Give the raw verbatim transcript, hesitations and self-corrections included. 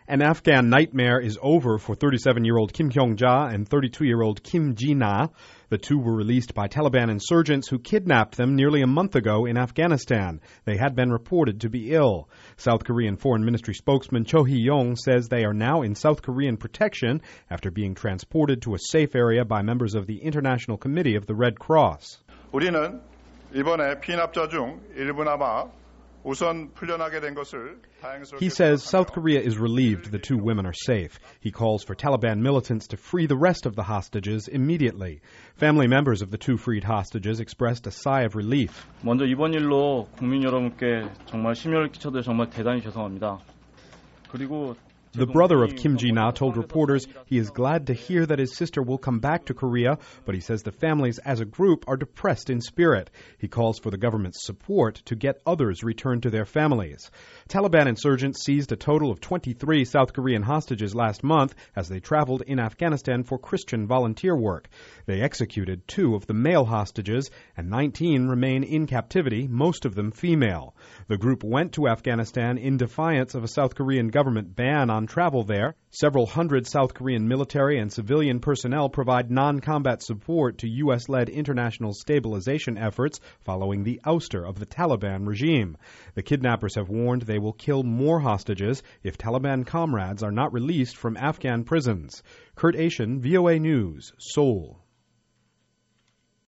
An Afghan nightmare is over for thirty-seven-year-old Kim Hyong-ja and thirty-two-year-old Kim Ji-na. The two were released by Taliban insurgents who kidnapped them nearly a month ago in Afghanistan. They had been reported to be ill. South Korean Foreign Ministry spokesman Cho Hee-yong says they are now in South Korean protection after being transported to a safe area by members of the International Committee of the Red Cross. 우리는 이번에 피납자 중 일부나마 우선 풀려나게 된 것을 He says South Korea is relieved the two women are safe. He calls for Taliban militants to free the rest of the hostages immediately. Family members of the two freed hostages expressed a sigh of relief. 먼저 이번 일로 국민 여러분께 정말 심려를 끼쳐드려 정말 대단히 죄송합니다. 그리고 The brother of Kim Ji-na told reporters he is glad to hear that his sister will come back to Korea, but he says the families as a group are depressed in spirit. He calls for the government's support to get others returned to their families. Taliban insurgents seized a total of twenty-three South Korean hostages last month as they traveled in Afghanistan for Christian volunteer work. They executed two of the male hostages, and nineteen remain in captivity, most of them female. The group went to Afghanistan in defiance of a South Korean government ban on travel there. Several hundred South Korean military and civilian personnel provide non-combat support to U S-led international stabilization efforts following the ouster of the Taliban regime. The kidnappers have warned they will kill more hostages if Taliban comrades are not released from Afghan prisons. Kurt Asian, V O A News, Seoul.